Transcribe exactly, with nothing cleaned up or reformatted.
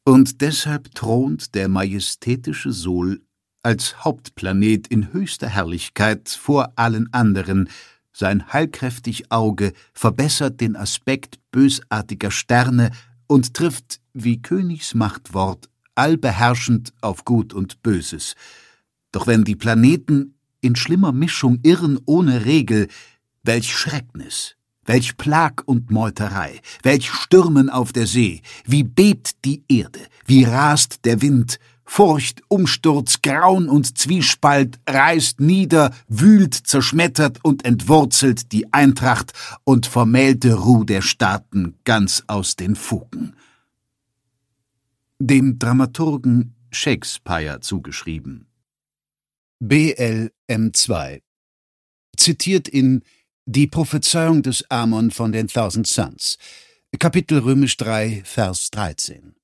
Und deshalb thront der majestätische Sol als Hauptplanet in höchster Herrlichkeit vor allen anderen. Sein heilkräftig Auge verbessert den Aspekt bösartiger Sterne und trifft, wie Königs Machtwort, allbeherrschend auf Gut und Böses. Doch wenn die Planeten in schlimmer Mischung irren ohne Regel, welch Schrecknis, welch Plag und Meuterei, welch Stürmen auf der See, wie bebt die Erde, wie rast der Wind, Furcht, Umsturz, Grauen und Zwiespalt reißt nieder, wühlt, zerschmettert und entwurzelt die Eintracht und vermählte Ruh der Staaten ganz aus den Fugen. Dem Dramaturgen Shakespeare zugeschrieben. B L M zwei zitiert in Die Prophezeiung des Amon von den Thousand Suns, Kapitel römisch drei, Vers dreizehn.